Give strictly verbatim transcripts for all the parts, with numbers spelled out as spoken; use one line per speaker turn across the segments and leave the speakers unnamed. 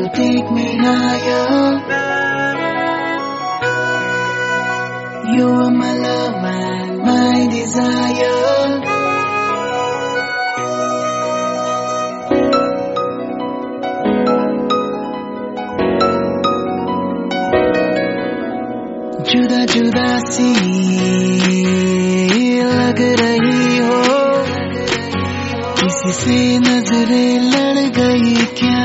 take me higher. You are my love and my desire. जुदा जुदा सी लग रही हो, किसी से नजरें लड़ गई क्या,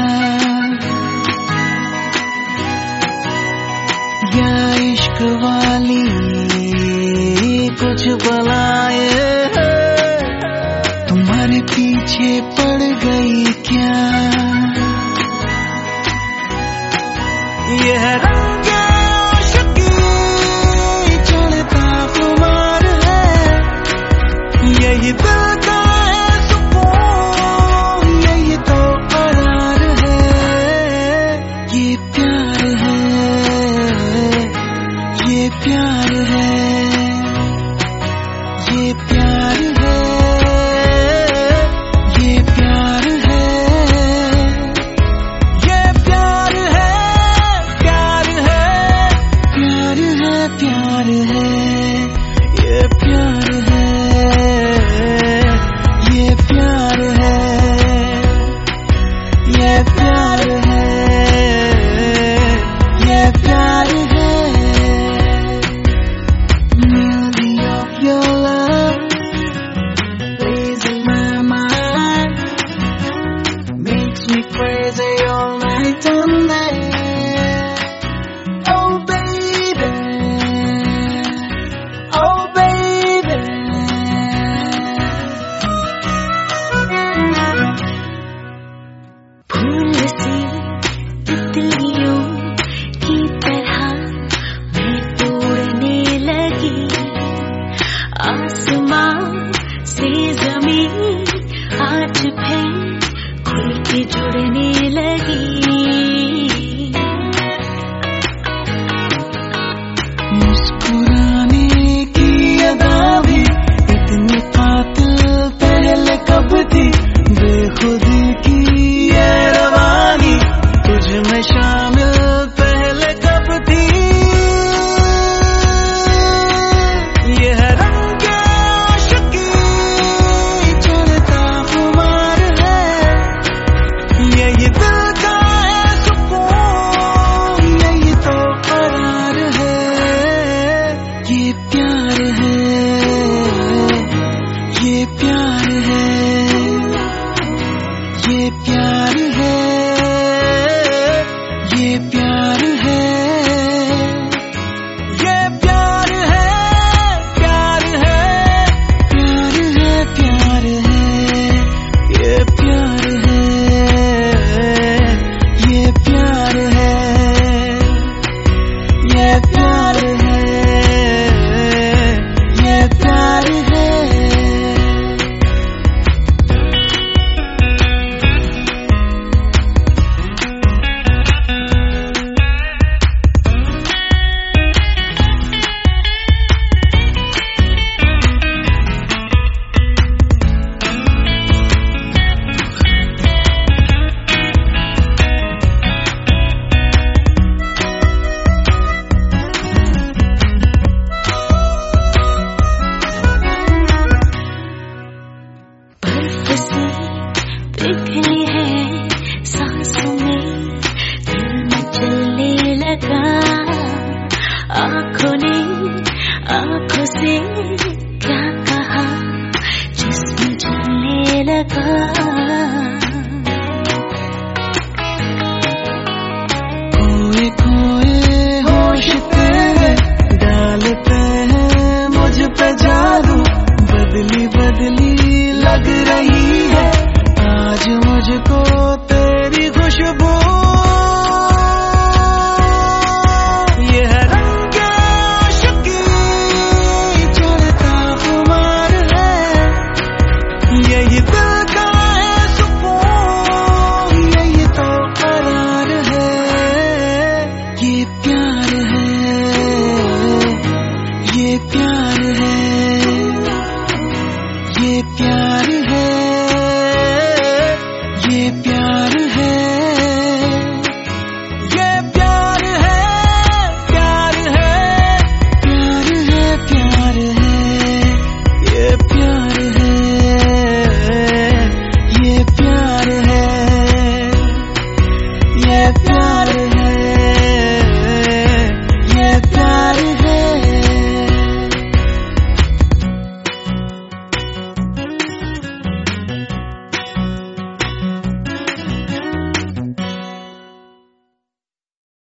या इश्क वाली कुछ बलाए तुम्हारे पीछे पड़ गई क्या। यह रंग यही दिल का है सुकून, यही तो करार है। ये प्यार है, ये प्यार है, ये प्यार है, ये प्यार है, ये प्यार है, प्यार है, प्यार है, प्यार है, ये प्यार है, ये प्यार है, ये प्यार है, ये प्यार है। Melody of your love plays in my mind, makes me crazy all night and day. Oh baby, oh baby.
फूल सी तितलियों की तरह मैं तोड़ने लगी, आसमां से जमीन आज फिर खुल के जुड़ने लगी।
मुस्कुराने की अदा भी इतनी कातिल पहले कब थी, बेखुदी की ये रवानी तुझ में शामिल पहले कब थी। यह रंग आशिकी चढ़ता खुमार है, यही दिल का है सुकून, यही तो करार है। ये प्यार है, ये प्यार है, ये प्यार है, ये प्यार है, ये प्यार है, प्यार है, प्यार है, प्यार है, ये प्यार है, ये प्यार है, ये प्यार है, ये प्यार है।
पिघली है सांसों में, दिल में चलने लगा, आँखों ने आँखों से क्या कहा, जिस्म चलने लगा।
खोए खोए होश तेरे डालते हैं मुझ पे जादू, बदली बदली लग रही है आज मुझको तेरी खुशबू। यह रंग आशिकी चढ़ता खुमार है, यही